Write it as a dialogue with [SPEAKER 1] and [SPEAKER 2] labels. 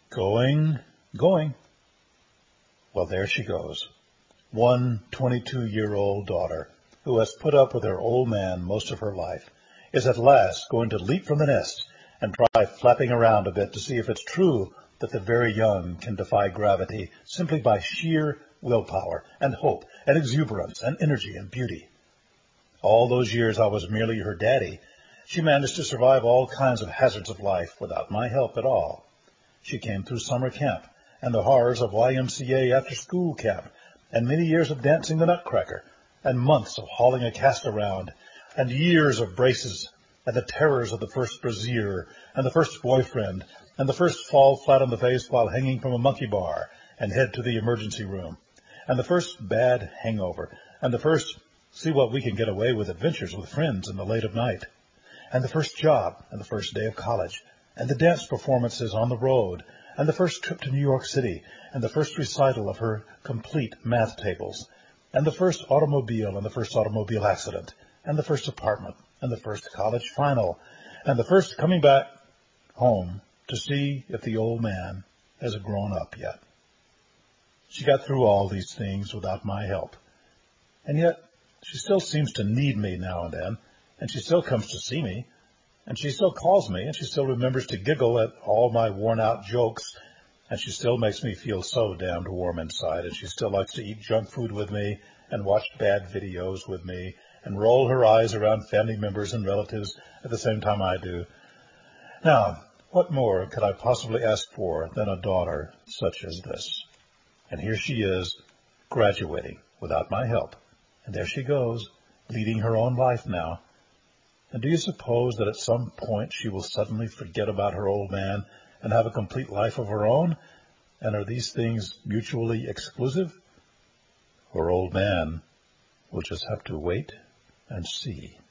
[SPEAKER 1] Going, going. Well, there she goes. One 22-year-old daughter, who has put up with her old man most of her life, is at last going to leap from the nest and try flapping around a bit to see if it's true that the very young can defy gravity simply by sheer willpower and hope and exuberance and energy and beauty. All those years I was merely her daddy, she managed to survive all kinds of hazards of life without my help at all. She came through summer camp and the horrors of YMCA after-school camp, and many years of dancing the Nutcracker, and months of hauling a cast around, and years of braces, and the terrors of the first brassiere, and the first boyfriend, and the first fall flat on the face while hanging from a monkey bar and head to the emergency room, and the first bad hangover, and the first see what we can get away with adventures with friends in the late of night, and the first job, and the first day of college, and the dance performances on the road, and the first trip to New York City, and the first recital of her complete math tables, and the first automobile and the first automobile accident, and the first apartment, and the first college final, and the first coming back home to see if the old man has grown up yet. She got through all these things without my help, and yet she still seems to need me now and then, and she still comes to see me, and she still calls me, and she still remembers to giggle at all my worn-out jokes, and she still makes me feel so damned warm inside, and she still likes to eat junk food with me and watch bad videos with me and roll her eyes around family members and relatives at the same time I do. Now, what more could I possibly ask for than a daughter such as this? And here she is, graduating without my help, and there she goes, leading her own life now. And do you suppose that at some point she will suddenly forget about her old man and have a complete life of her own? And are these things mutually exclusive? Her old man will just have to wait and see.